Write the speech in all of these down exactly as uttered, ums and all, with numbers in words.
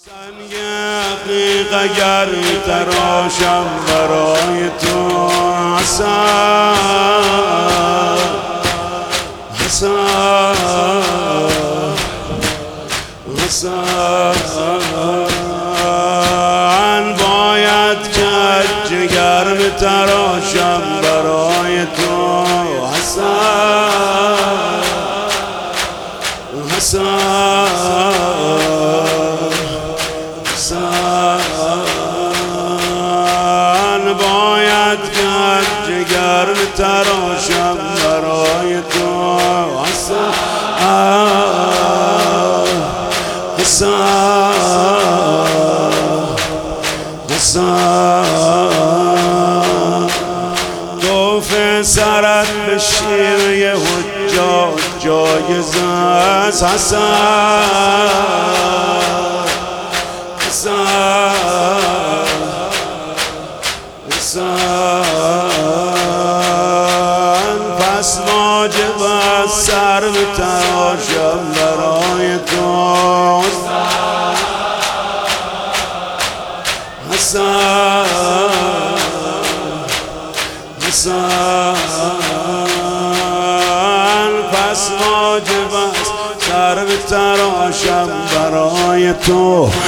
سنگ عقیق اگر تراشم برای تو حسن حسن حسن باید که جگر تراشم برای تو حسن حسن باید که جگر تراشم برای تو حسن حسن حسن توف سرت به شیوه حجاج جایز است حسن حسن پس واجب است سر بتراشم برای تو حسن حسن پس واجب است سر بتراشم برای تو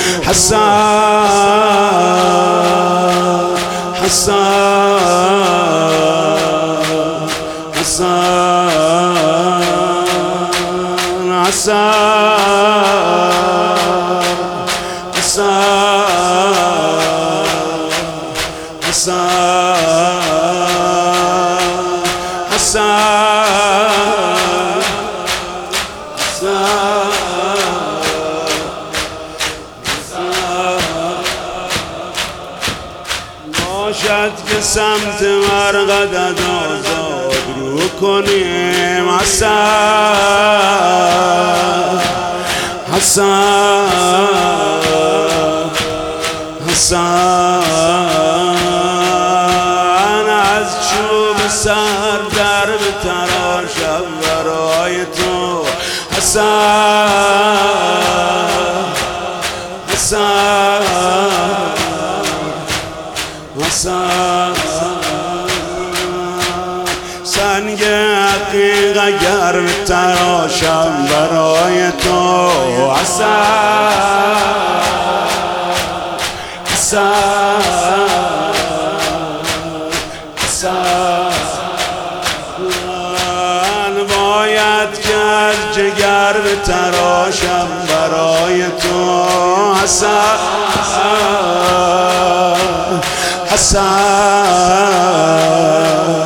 حسن حسن حسن حسن حسن باشد که سمت مرقدت آزاد رو کنیم حسن حسن حسن از چوب سر در بتراشم برای تو حسن حسن حسن سنگ عقیق اگر تراشم برای تو حسن حسن حسن باید که از جگر تراشم برای تو حسن حسن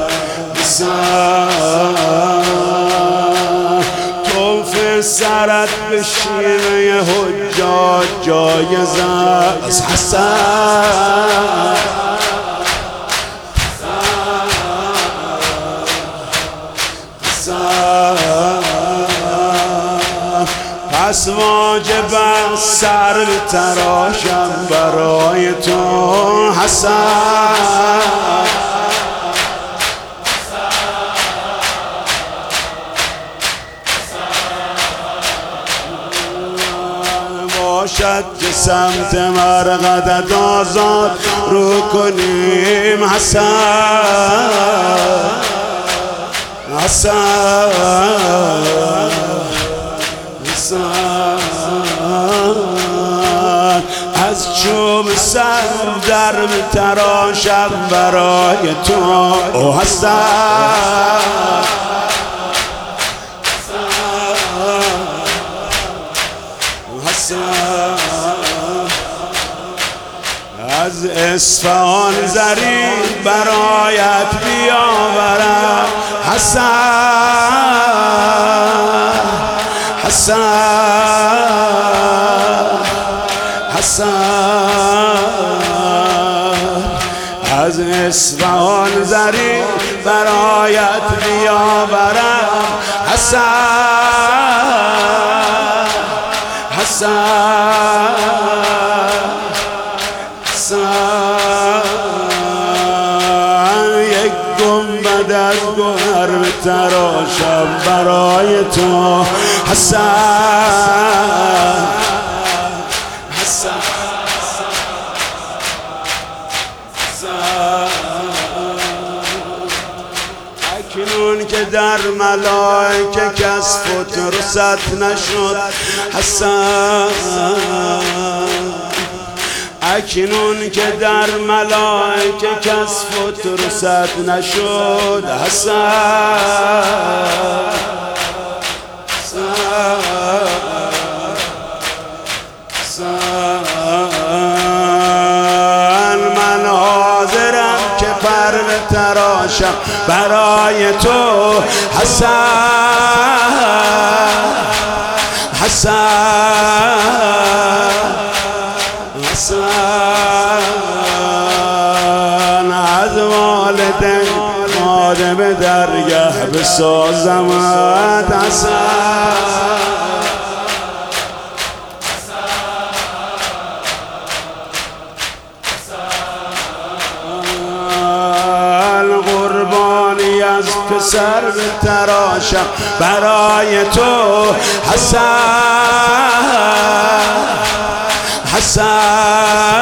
حسن توف سرت به شیوه حجاج جایز است حسن پس واجب است سر بتراشم برای تو حسن باشد که سمت مرقدت آزاد رو کنیم حسن حسن از چوب سر در تراشم برای تو او حسن حسن از اصفهان زری برایت بیاورم حسن حسن حسن از اصفهان زری برایت بیاورم حسن حسن حسن یک گنبد از گوهر بتراشم برای تو حسن حسن اکنون که در ملائکه کس فرصت نشد حسن اکنون که در ملائکه کس فرصت نشد حسن من حاضرم که پر تراشم برای تو حسن حسن حسن از والدین خادم درگه بسازمت حسن قربانی از پسر تراشم برای تو حسن حسن